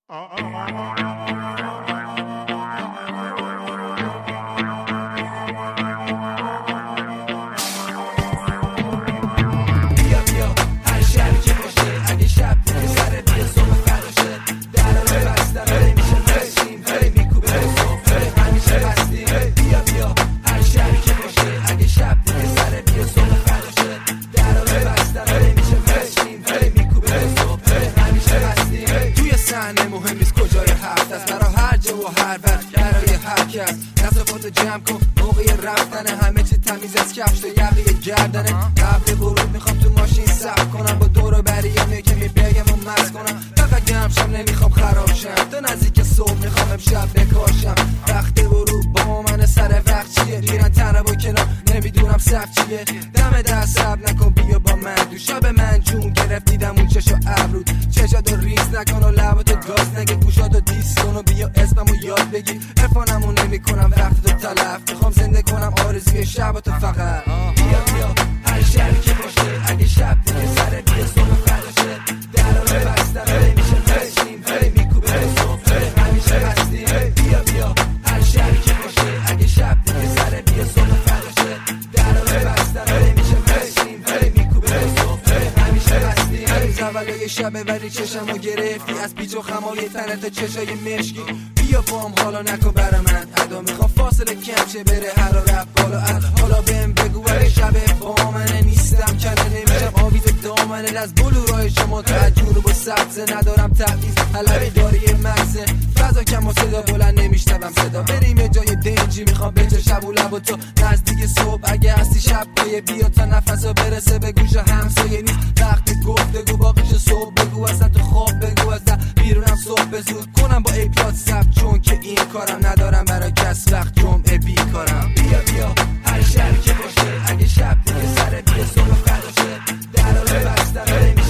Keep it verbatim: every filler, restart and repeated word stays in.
مهم نیست کجای هفت است، برا هر جا و هر وقت برای هر کس نصفات جمع کن موقع رفتن، همه چی تمیز از کفش تا یقه گردنه. قبل ورود میخوام تو ماشین صبر کنم، با دور و بریام که میبگم و مست کنم، فقط گرم شم نمیخوام خراب شم، تا نزدیک صبح میخوام امشب بکاشم. وقت ورود با من سر وقت چیه، میرن تنه با کنار نمیدونم سخت چیه. دم دست صبر نکن بیا با من، دو شب من جون گرفت دیدم اون چشا ابرود، چشاتو ریز نکن و لباتو گاز نگه، گوشاتو دیس کن و بیا اسممو یاد بگی. عرفانمو نمی کنم وقتتو تلف، میخوام زنده کنم آرزوی شباتو فقط. بیا بیا هر شبی که باشه، اگه شب دیگه سر بیا صبح فرداشه، درارو بستم نمیشه بشیم، هی میکوبه صبح همیشه بستیم. بیا بیا هر شبی که باشه، اگه شب دیگه سر بیا صبح فرداشه، درارو بستم نمیشه بشیم، هی میکوبه صبح همیشه بستیم. هنوز اولای شبه ولی چشمو گرفتی از پیچ و خمای تنت چشای مشکی. بیا بام حالا نکن برا من ادا، میخوام فاصله کم چه بره هر رفت بالا از حالا بهم بگو اگه شبه با منه نیستم کنه نمیشم آویز دامنه از بلورای شما تا از جنوب و سبزه، ندارم تبعیض حلبی داری مغزه، فضا کم و صدا بلند نمیشنوم صدا، بریم جای دنجی میخوام بچه شب و لب و تو نزدیک صبح، اگه هستی شب پایه بیا تا نفسا برسه به گوش همسایه، نیست وقت گفتگو باقیش صبح بگو، اصلا تو خواب بگو از در بیرونم صبح زود کنم با ایپلات سب، چون که این کارم ندارم برای کس وقت جمعه بیکارم. بیا بیا هر شبی که باشه، اگه شب دیگه سر بیا صبح فرداشه، درارو بستم